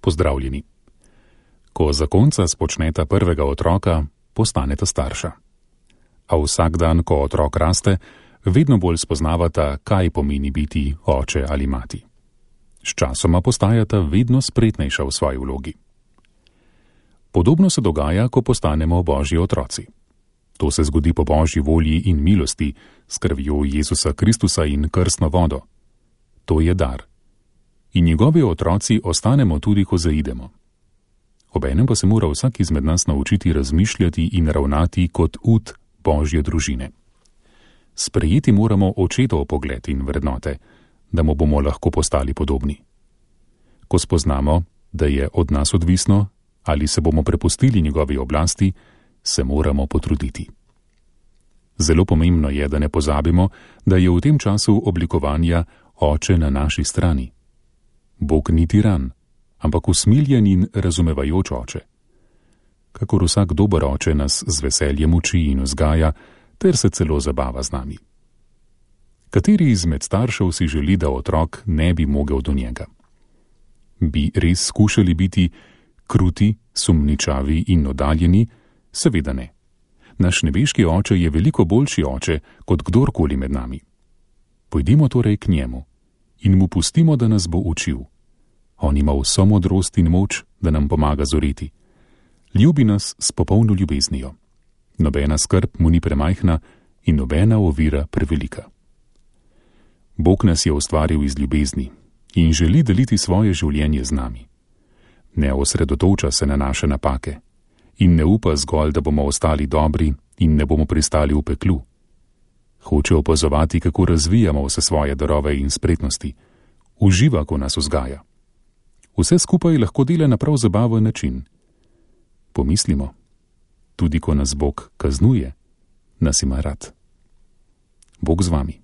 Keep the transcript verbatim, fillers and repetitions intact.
Pozdravljeni. Ko zakonca spočneta prvega otroka, postaneta starša. A vsak dan, ko otrok raste, vedno bolj spoznavata, kaj pomeni biti oče ali mati. Sčasoma postajata vedno spretnejša v svoji vlogi. Podobno se dogaja, ko postanemo Božji otroci. To se zgodi po Božji volji in milosti, s krvjo Jezusa Kristusa in krstno vodo. To je dar. In njegovi otroci ostanemo tudi, ko zaidemo. Obenem pa se mora vsak izmed nas naučiti razmišljati in ravnati kot ud Božje družine. Sprejeti moramo očetov pogled in vrednote, da mu bomo lahko postali podobni. Ko spoznamo, da je od nas odvisno, ali se bomo prepustili njegovi oblasti, se moramo potruditi. Zelo pomembno je, da ne pozabimo, da je v tem času oblikovanja oče na naši strani. Bog ni tiran, ampak usmiljen in razumevajoč oče. Kakor vsak dober oče nas z veseljem uči in vzgaja, ter se celo zabava z nami. Kateri izmed staršev si želi, da otrok ne bi mogel do njega? Bi res skušali biti kruti, sumničavi in oddaljeni? Seveda ne. Naš nebeški oče je veliko boljši oče, kot kdorkoli med nami. Pojdimo torej k njemu in mu pustimo, da nas bo učil. On ima vso modrost in moč, da nam pomaga zoreti. Ljubi nas s popolno ljubeznijo. Nobena skrb mu ni premajhna in nobena ovira prevelika. Bog nas je ustvaril iz ljubezni in želi deliti svoje življenje z nami. Ne osredotoča se na naše napake in ne upa zgolj, da bomo ostali dobri in ne bomo pristali v peklu. Hoče opazovati, kako razvijamo vse svoje darove in spretnosti. Uživa, ko nas vzgaja. Vse skupaj lahko dela na prav zabaven način. Pomislimo, tudi ko nas Bog kaznuje, nas ima rad. Bog z vami.